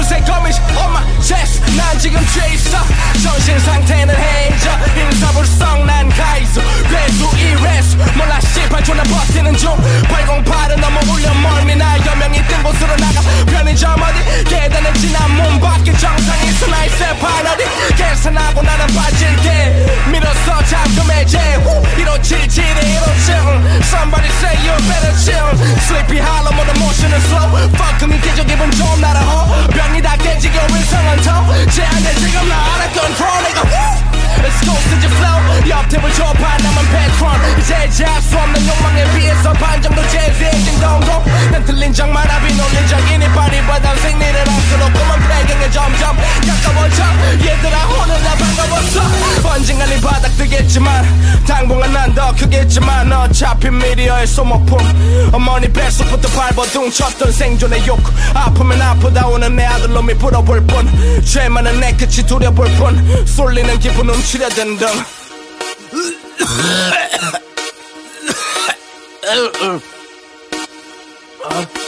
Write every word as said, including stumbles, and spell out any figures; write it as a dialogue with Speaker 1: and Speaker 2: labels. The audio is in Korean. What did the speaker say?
Speaker 1: 분쇄 거미줄 on my chest 난 지금 죄 있어 정신 상태는 해져 인사불성 난 가이소 괴수 이래수 몰라 씨발 존나 버티는 중 팔공팔은 넘어 울려 멀미 나 여명이 뜬 곳으로 나가 편의점 어디 계단을 지나 문 밖에 정상이 있어 나의 세판 어디 계산하고 나는 빠질게 밀어서 잠금해제 일오칠칠에 일오칠 Somebody say you better chill Sleepy hollow 모든 motion은 slow Fuck me 기저 기분 좀 날아호 병이 다 깨지게 위성은 더 제한돼 지금 나 알아 control 내가 Let's go to the flow 옆 탭을 좁아 남은 패트런 이제 제할 수 없는 욕망에 비해서 반 정도 재생진 동공 난 틀린 적 많아 비놀린 적이니 파리바단 생리를 안쓰러 꼬만 배경에 점점 가까워져 얘들아 오늘 나 반가웠어 언젠간 이 바닥 뜨겠지만 당분간 난 더 크겠지만 어차피 미디어의 소모품 어머니 뱃속부터 발버둥 쳤던 생존의 욕구 아프면 아프다 오는 내 아들놈이 불어볼 뿐 죄 많은 내 끝이 두려볼 뿐 쏠리는 기분 움츠려든 등 Uh